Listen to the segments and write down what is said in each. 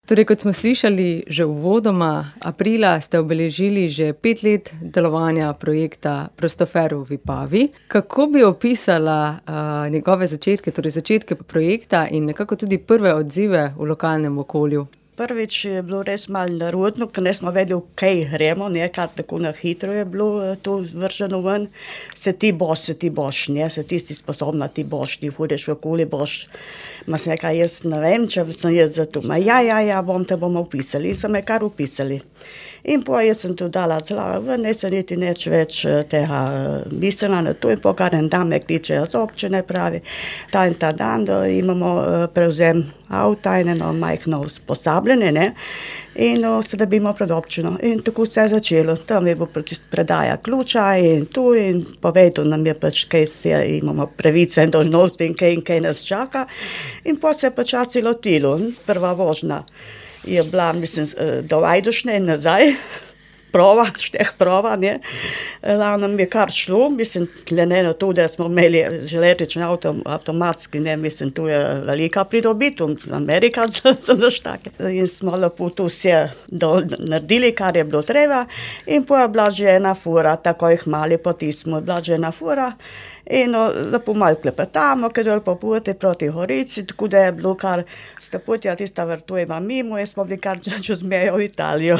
Torej, kot smo slišali že uvodoma, aprila ste obeležili že 5 let delovanja projekta Prostofer v Vipavi. Kako bi opisala njegove začetke, torej začetke projekta in nekako tudi prve odzive v lokalnem okolju? Prvič je bilo res malo nerodno, ker nismo vedeli, kaj gremo, ne, kar tako na hitro je bilo to vrženo ven. Se ti boš, ne, se ti si sposobna, ti boš, ti hodeš okoli, boš. Ma se nekaj, jaz ne vem, če sem jaz za to. Ma ja, te bomo upisali. In so me kar upisali. In po jaz sem tu dala zlava ven, ne se niti neč več tega mislila na to. In po kar en dan me kličejo z občine, pravi, ta in ta dan, da imamo prevzem avta in eno majhno usposabljanje, ne. In sedaj bimo pred občino. In tako se je začelo. Tam je bilo predaja ključa in tu in povedal nam je pač, kaj se imamo pravice in dolžnosti in kaj nas čaka. In potem se je počasi lotilo. Prva vožnja je bila, mislim, do Ajdošne in nazaj. Prova, ne. Nam je kar šlo, mislim, tle ne na to, da smo imeli železnični avtomatski, ne, mislim, tu je velika pridobitev, Amerika za naš take. In smo lepo tu vse naredili, kar je bilo treba, in potem je bila že ena fura, tako jih mali potismo, je bila že ena fura. In lepo malo klepetamo, kaj dol po poti proti Gorici, tako da je bilo kar stoputja tista vrtujeva mimo in smo bili kar čez mejo v Italijo.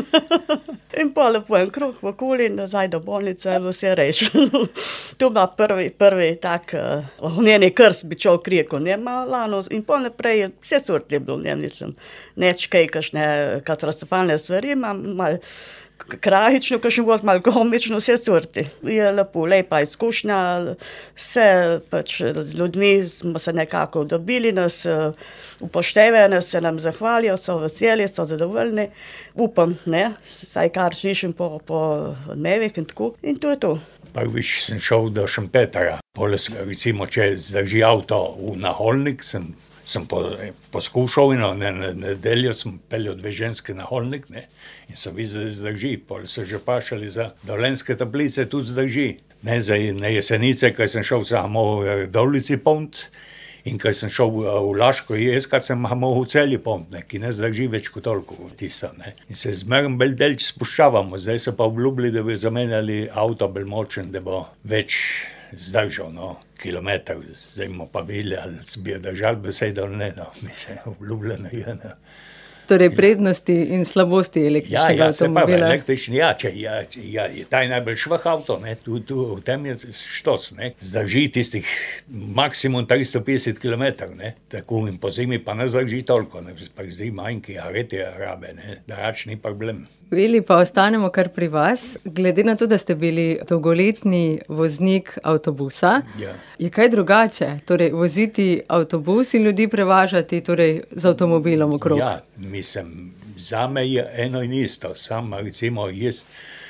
In pol lepo en kruh v okoli, nazaj do bolnice, je bilo vse rešeno. To bila prvi tak ognjeni krst, bi človek rekel, ne, malano. In pol naprej vse sorti je bilo, ne, mislim, neč kaj, kakšne katastrofalne stvari, malo krajično, kakšen god, malo komično, vse sorti. Je lepo, lepa izkušnja, vse pač z ljudmi smo se nekako dobili, nas upoštevajo, nas se nam zahvalijo, so veseli, so zadovoljni. Upam, ne, saj kar slišim po odmevih in tako. In to je to. Prvič sem šel do Šempetra. Poleg, recimo, če zdrži avto na Holnik, sem poskušal in na nedeljo sem peljal 2 ženske na Holnik, ne, in sem videl, da zdrži. Poleg so že vprašali za Dolenjske Toplice, tudi zdrži. Ne, na Jesenice, ko sem šel, sem mogel Dolici polniti, in ko sem šel v Laško jezkat, sem mogel v Celje polniti, ki ne zdrži več kot toliko tisa, ne. In se zmeraj bolj delč spuščavamo, zdaj so pa obljubili, da bi zamenjali avto bolj močen, da bo več zdržal, no, kilometer. Zdaj bomo pa videli, ali bi držali besedo ali ne, no, mislim, obljubljeno je, no. Torej prednosti in slabosti električnega avtomobila. Ja, električni, ta je najbolj švah avto, ne, tu v tem je štos, ne, zdrži tistih maksimum 350 kilometrov, ne, tako in po zimi pa ne zdrži toliko, ne, pa zdaj manjki, areti rabe, ne, darač ni problem. Vili, pa ostanemo kar pri vas. Glede na to, da ste bili dolgoletni voznik avtobusa, je kaj drugače? Torej, voziti avtobus in ljudi prevažati torej z avtomobilom okrog? Ja, mislim, zame je eno in isto. Sam, recimo, jaz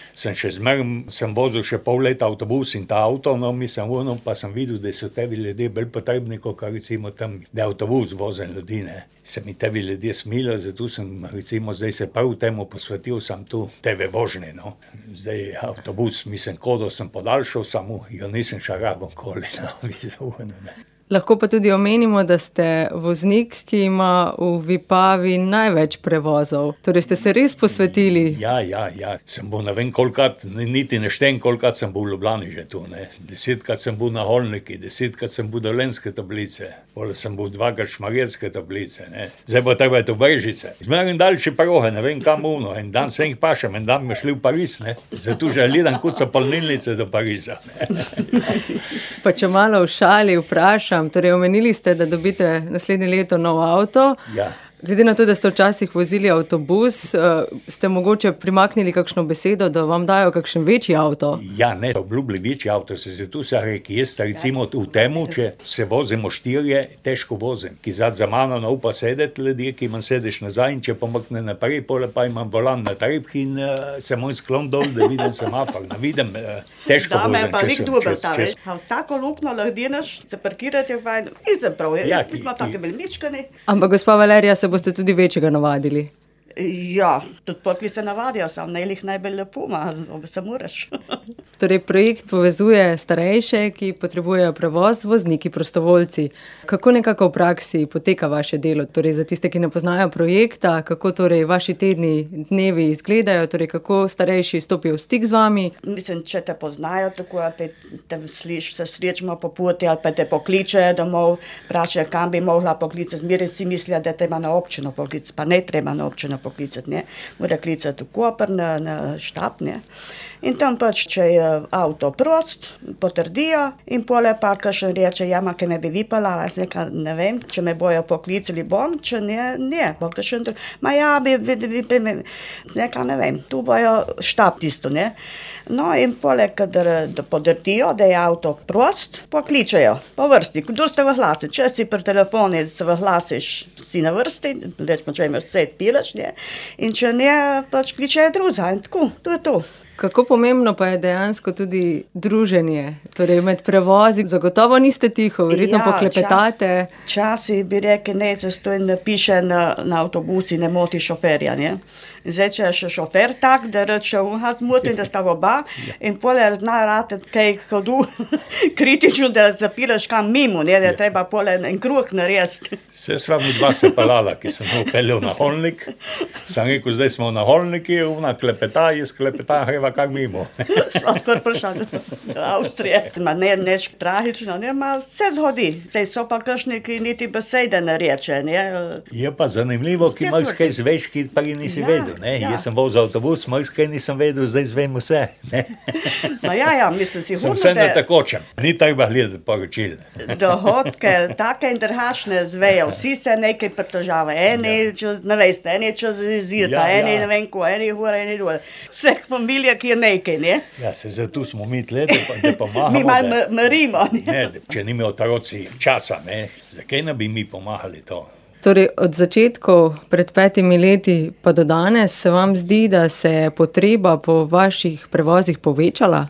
sem vozil še pol leta avtobus in ta avto, no, mislim, pa sem videl, da so tebi ljudje bolj potrebni, kot recimo tam, da avtobus vozim ljudi, ne. Se mi tebi ljudje smilijo, zato sem, recimo, zdaj se prav temu posvetil, sem tu tebe vožnje, no. Zdaj avtobus, mislim, kodo sem podaljšal, samo jo nisem še rabo koli, no, mislim, ne. Lahko pa tudi omenimo, da ste voznik, ki ima v Vipavi največ prevozov. Torej ste se res posvetili. Ja. Sem bil ne vem kolikrat, niti ne štem kolikrat sem bil v Ljubljani že tu, ne. 10-krat sem bil na Holniki, 10-krat sem bil Dolenjske Toplice, potem sem bil 2-krat Šmarjetske Toplice, ne. Zdaj pa treba je to Brežice. Zmeraj daljši proge, ne vem kam uno. En dan se jih pašem, en dan me šli v Pariz, ne. Zato že gledam, kot so polnilnice do Pariza. Pa če malo v šali vprašam, torej omenili ste, da dobite naslednje leto nov avto. Ja. Glede na to, da ste včasih vozili avtobus, ste mogoče primaknili kakšno besedo, da vam dajo kakšen večji avto? Ja, ne, obljubili večji avto, se tu se reki, jaz recimo v temu, če se vozimo 4, težko vozim, ki za mano ne upa sedeti ljudje, ki imam sedeš nazaj in če pomakne naprej, pole pa imam volan na trepki in se moj sklon dol, da vidim semafor, ne vidim, težko vozim. Dame je pa lik dober ta, veš, vsako lukno lahdeneš, se parkirati je fajn, nisem prav, mi smo tako bili mičkani. Ampak gospa Valerija, se boste tudi večjega navadili? Ja, tudi potli se navadijo, sam ne jih najbolj lepo, se moraš. Torej, projekt povezuje starejše, ki potrebujejo prevoz, z vozniki prostovoljci. Kako nekako v praksi poteka vaše delo? Torej, za tiste, ki ne poznajo projekta, kako torej vaši tedni, dnevi izgledajo, torej kako starejši stopijo v stik z vami? Mislim, če te poznajo tako, ali te se srečamo po poti, ali pa te pokličejo domov, vprašajo, kam bi mogla poklicati. Zmeraj si mislijo, da treba na občino poklicati, pa ne treba na občino poklicati, ne. Mora klicati v Koper na štab, ne. In tam pač, če je avto prost, potrdijo in pole pa kakšen reče, ma, kaj me bi vi peljala, jaz nekaj ne vem, če me bojo poklicali bom, če ne, bo kakšen drug, nekaj ne vem, tu bojo štab tisto, ne. No in pole, kadar potrdijo, da je avto prost, pokličejo po vrsti, kdo ste v glasi, če si pri telefonu se vlasiš, si na vrsti, rečemo, če imaš set pilaš, ne, in če ne, pač kličejo druga in tako, to je to. Kako pomembno pa je dejansko tudi druženje, torej med prevozi, zagotovo niste tiho, verjetno poklepetate. Včasih bi rekel, ne, se stoj napiše na avtobusi, ne moti šoferja, ne. Zdaj, če je še šofer tak, da reče, zmotim, da sta oba, in pole zna ratati kaj hodu kritično, da zapiraš kam mimo, ne, da treba pole en kruh narediti. Se sva mi dva se pelala, ki sem upeljal na Holnik, sem rekel, zdaj smo na Holniki, ona klepeta, jaz klepeta, greva kak mimo. Sva skor prišla do Avstrije. Ma ne, neč tragično, ne, ma se zgodi. Zdaj so pa kakšni, ki niti besede ne reče, ne. Je pa zanimivo, ki imaš kaj zveš, ki pa nisi vedel, ne. Jaz sem vozil avtobus, imaš kaj nisem vedel, zdaj zvem vse, ne. Ma mislim, si sem vse na tekočem, ni treba gledati poročil. Dohodke, take in drugačne zvejo, vsi se nekaj pritožavajo, eni čez, ne veste, eni čez zida, eni ne vem ko, eni hura, eni dole. Vse familija, ki je nekaj, ne. Ja, se zato smo mi tle, da pomagamo. Mi malo marimo, ne. Ne, če nime otroci časa, ne, zakaj ne bi mi pomagali to? Torej, od začetkov pred 5 leti pa do danes se vam zdi, da se je potreba po vaših prevozih povečala?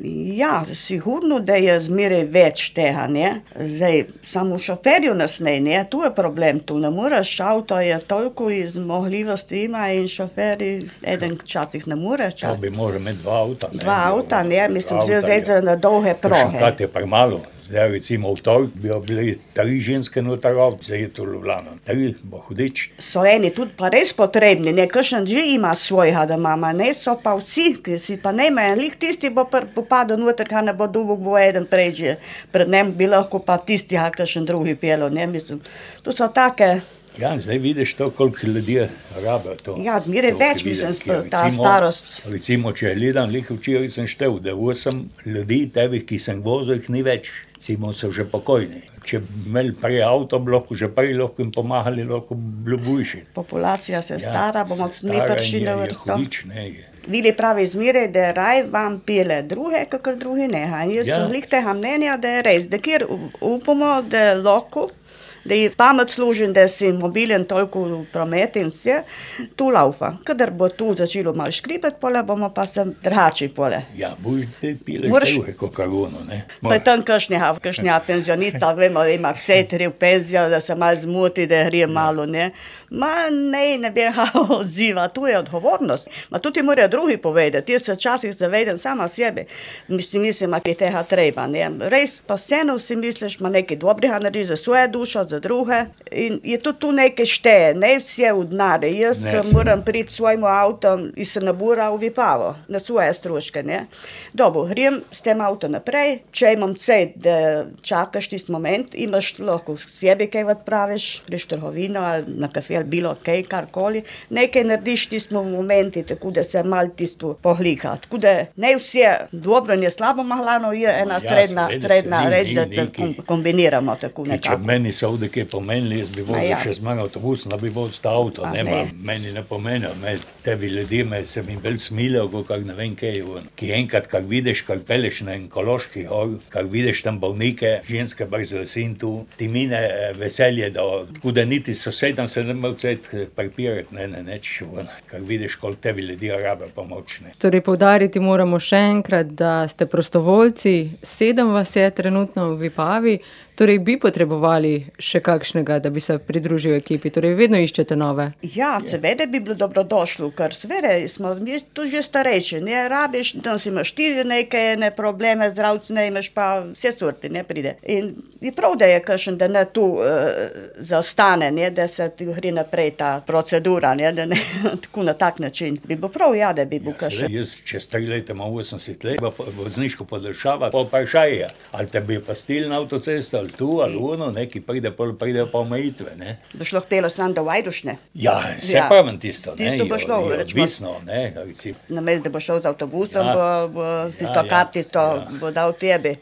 Ja, sigurno, da je zmeraj več tega, ne. Zdaj, samo šoferju nas ne, tu je problem, tu ne moreš, avto je toliko zmogljivosti ima in šoferi eden včasih ne more. To bi može imeti dva avta, ne. Dva avta, ne, mislim, zdaj za na dolge proge. Kakšen je premalo. Zdaj, recimo v torek bi bili 3 ženske noter, zdaj je to Ljubljana. 3, bo hudič. So eni tudi pa res potrebni, ne, kakšen že ima svojega, da mama, ne, so pa vsi, ki si pa ne imajo, lih tisti bo popadel noter, kaj ne bo dolgo, bo eden pređe, pred njem bi lahko pa tisti, kakšen drugi pelo, ne, mislim, to so take. Ja, zdaj vidiš to, koliko ljudi rabe to. Ja, zmeraj več, mislim, ta starost. Recimo, če je gledam, včeraj sem štel, da 8 ljudi, tevih, ki sem vozil, jih ni več. Simo so že pokojni. Če bi imeli prej avto, lahko že prej lahko jim pomagali, lahko bilo boljše. Populacija se stara, bomo mi prišli na vrsto. Je. Vili pravi zmeraj, da raj vam pele druge, kakor drugi ne. Jaz sem lik tega mnenja, da je res, da kjer upamo, da je lahko, da je pamet služen, da si mobilen toliko v promet in vse, tu laufa. Kadar bo tu začelo malo škripati pole, bomo pa se drugači pole. Ja, boš te pileš druge kokarono, ne. Pa je tam kakšnja penzionista, vemo, da ima cetri v penzijo, da se malo zmoti, da gre malo, ne. Ma ne bi odziva, tu je odgovornost. Ma tudi morajo drugi povedati, jaz se včasih zavedam sama sebe, mislim, ki tega treba, ne. Res, pa vseeno si misliš, ma nekaj dobrega naredi za svojo dušo, za druge. In je tudi tu nekaj šteje, ne vse v denarje. Jaz moram priti svojemu avtom in se nabura v Vipavo, na svoje stroške, ne. Dobro, grem s tem avtom naprej, če imam cajt, da čakaš tisti moment, imaš lahko sebi kaj odpraviš, greš v trgovino ali na kafe ali bilo kaj, karkoli, nekaj narediš tisti momenti, tako da se malo tisto pohlika. Tako da ne vse dobro, ne slabo mahlano, je ena srednja reč, da se kombiniramo tako nekako. Če meni so ovdje kaj pomenili, jaz bi vozil še z manj avtobus, ne bi vozil ta avto, meni ne pomenijo, tebi ljudje se mi bolj smilijo, kot ne vem kaj, ki enkrat, kak vidiš, kak peleš na ekološki hor, kak vidiš tam bolnike, ženske brez lesin tu, ti mine veselje, tako da niti sosedam se ne imel cajt prepirati, neč, kak vidiš, koliko tebi ljudi rabe pomoč, ne. Torej, poudariti moramo še enkrat, da ste prostovoljci, 7 vas je trenutno v Vipavi, Torej bi potrebovali še kakšnega, da bi se pridružil ekipi, torej vedno iščete nove. Ja, seveda bi bilo dobrodošlo, ker seveda smo mi tu že starejši, ne rabiš, da si imaš ti neke probleme, zdravstvene imaš pa vse sorte, ne pride. In je prav, da je kakšen, da ne tu zaostane, ne, da se ti gre naprej ta procedura, ne, da ne tako na tak način. Bi bilo prav, ja, da bi bil kakšen. Jaz čez 3 leta imam 80 let, vozniško podaljšava, pa vprašaj, ali te bi pastil na avtocesto, ali tu, ali ono, neki pride pa omejitve, ne. Boš lahko htela sam do Vajdušne? Ja, se pravim tisto, ne. Tisto bo šlo, rečemo. Odvisno, ne, recimo. Namesto, da bo šel z avtobusom, bo s tisto kartico, bo dal tebi.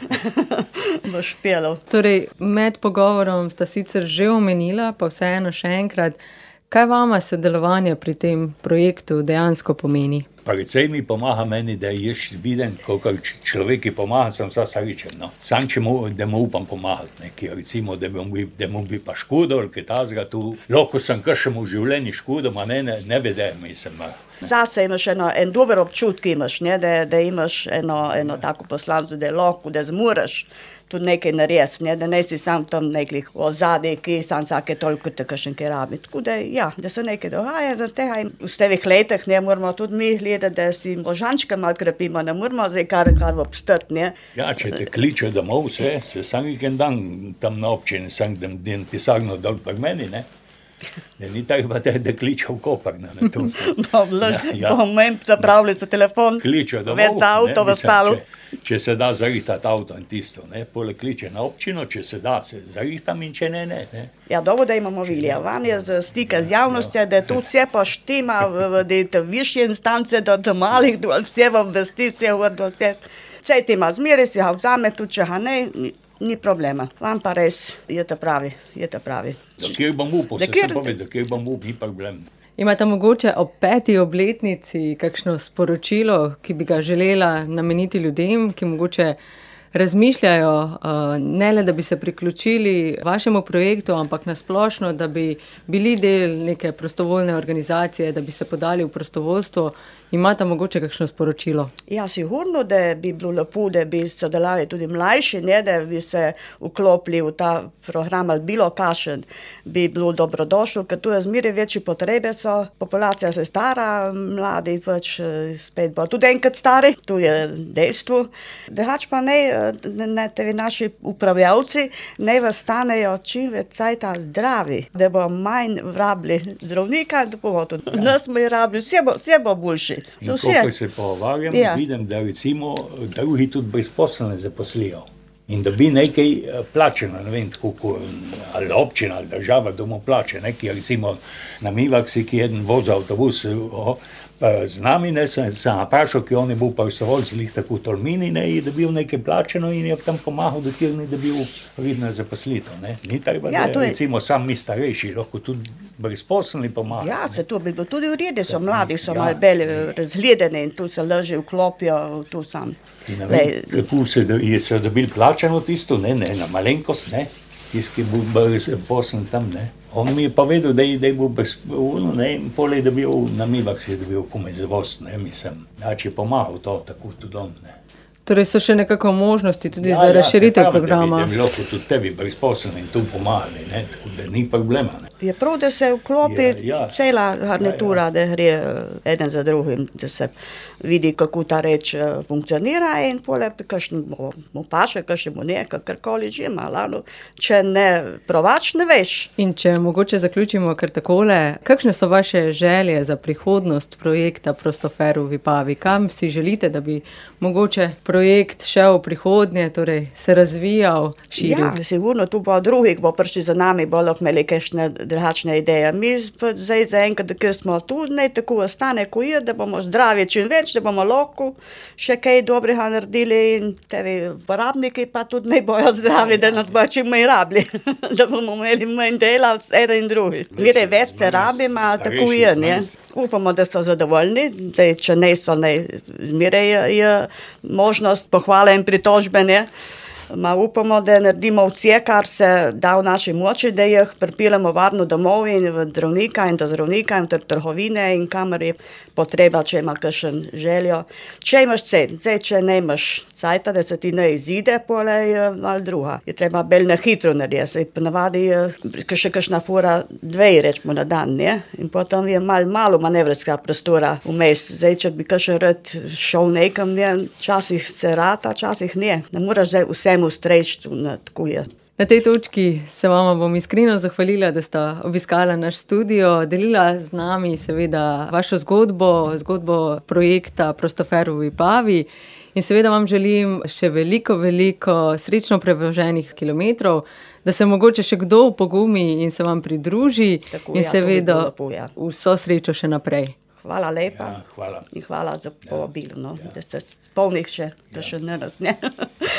Boš pelal. Torej, med pogovorom sta sicer že omenila, pa vseeno še enkrat, kaj vama sodelovanje pri tem projektu dejansko pomeni? Precej mi pomaga meni, da jaz vidim, koliko človek ki pomaga, sem vsa srečen, no. Sam da mu upam pomagati, neki, recimo, da mu bi pa škodo, ali kaj tazga tu. Lahko sem kakšnemu v življenju škodo, ma ne vedem, mislim. Zase imaš en dober občutek, imaš, ne, da imaš eno tako poslanstvo, da je lahko, da zmoreš tudi nekaj narediti, ne, da ne si sam tam nekih ozadej, ki sam vsake toliko te kakšen kaj rabi. Tako da, ja, da se nekaj dogaja za tega in v teh letih, ne, moramo tudi mi gledati, da si možančke malo krepimo, ne moramo zdaj kar obstati, ne. Ja, če te kliče domov, se sam vikend dan tam na občini, sam den pisarno dol pri meni, ne. Da ni tako, da kliče v Koper, ne, tu. Bom meni zapravili za telefon, kliče domov, več za avto v stalu. Če se da zarihtati avto in tisto, ne, poleg kliče na občino, če se da, se zarihtam in če ne. Ja, dobro, da imamo Vilija, van je z stika z javnostjo, da tu vse poštima, v višje instance, do malih, vse vam vesti, vse vrdo, vse ti ima zmeri, si ga vzame, tudi če ga ne, ni problema. Vam pa res je ta pravi. Da kjer bom upal, se povedal, da kjer bom upal, ni problem. Imate mogoče ob 5. obletnici kakšno sporočilo, ki bi ga želela nameniti ljudem, ki mogoče razmišljajo, ne le, da bi se priključili vašemu projektu, ampak nasplošno, da bi bili del neke prostovoljne organizacije, da bi se podali v prostovoljstvo. Imate mogoče kakšno sporočilo? Ja, sigurno, da bi bilo lepo, da bi sodelovali tudi mlajši, ne, da bi se vklopili v ta program ali bilo kakšen, bi bilo dobrodošlo, ker tu je zmeraj večje potrebe so, populacija se stara, mladi pač spet bo tudi enkrat stari, tu je dejstvo. Drugače pa ne te naši upravljavci ne stanejo čim več cajta zdravi, da bo manj rabili zdravnika, da bomo tudi nas manj rabili, vse bo boljši. In koliko se pogovarjam, vidim, da recimo drugi tudi brezposelne zaposlijo. In da bi nekaj plačeno, ne vem, tako, ali občina, ali država, da mu plače, nekaj, recimo na Mivaksi, ki jeden vozi avtobus z nami, ne, sem vprašal, ki on je bil prostovoljci, lih tako v Tolmini, ne, je dobil nekaj plačeno in je tam pomagal, da kjer ni dobil vidno zaposlitev, ne. Ni treba, da recimo sam mi starejši, lahko tudi brezposelni pomagajo. Ja, se to bi bilo tudi v redu, so mladi, so malo bolj razgledani in tu se lažje vklopijo, tu sam. Ne vem, kako se dobili plačeno tisto, ne, na malenkost, ne, tisti, ki je bil brezposeln tam, ne. On mi je pa vedel, da je bil brezposeln, ne, in pol je dobil, na Mivaksi je dobil komaj zavost, ne, mislim, znači je pomagal to, tako tudi on, ne. Torej so še nekako možnosti tudi za razširitev programa. Da bi lahko tudi tebi brezposelni in tu pomagali, ne, tako da ni problema, ne. Je prav, da se vklopi cela garnitura, da gre eden za drugim, da se vidi, kako ta reč funkcionira in pole kakšnemu paše, kakšnemu ne, kakorkoli že malo, če ne provač, ne veš. In če mogoče zaključimo kar takole, kakšne so vaše želje za prihodnost projekta Prostofer v Vipavi? Kam si želite, da bi mogoče projekt šel v prihodnje, torej se razvijal, širil? Ja, sigurno, tu bo drugih, bo prišli za nami, bo lahko imeli kakšne drugačne ideje. Mi zdaj zaenkrat, ker smo tu, ne tako ostane, ko je, da bomo zdravi čim več, da bomo lahko še kaj dobrega naredili in tevi uporabniki pa tudi ne bojo zdravi, da nas bo čim manj rabili, da bomo imeli manj dela, eden in drugi. Gre več se rabimo, tako je, ne. Upamo, da so zadovoljni, zdaj, če ne so, zmeraj je možnost pohvale in pritožbe, ne. Upamo, da naredimo vse, kar se da v naši moči, da jih pripeljemo varno domov in v zdravnika in do zdravnika in v trgovine in kamor je potreba, če ima kakšen željo. Če imaš cen, če ne imaš cajta, da se ti ne izide, pole je malo druga. Je treba bolj na hitro narediti. Ponavadi je še kakšna fura 2, rečemo, na dan, ne? In potem je malo manevrskega prostora vmes. Zdaj, če bi kakšen rad šel nekam, časih se rata, časih ne. Ne moraš zdaj vsemu streči, tako je. Na tej točki se vama bom iskreno zahvalila, da sta obiskala naš studio, delila z nami seveda vašo zgodbo projekta Prostofer v Vipavi in seveda vam želim še veliko srečno prevoženih kilometrov, da se mogoče še kdo upogumi in se vam pridruži Tako, in seveda lepo, ja. vso srečo še naprej. Hvala lepa. Ja, hvala. In hvala za povabilo, da ste spomnili še, da še ne nas, ne.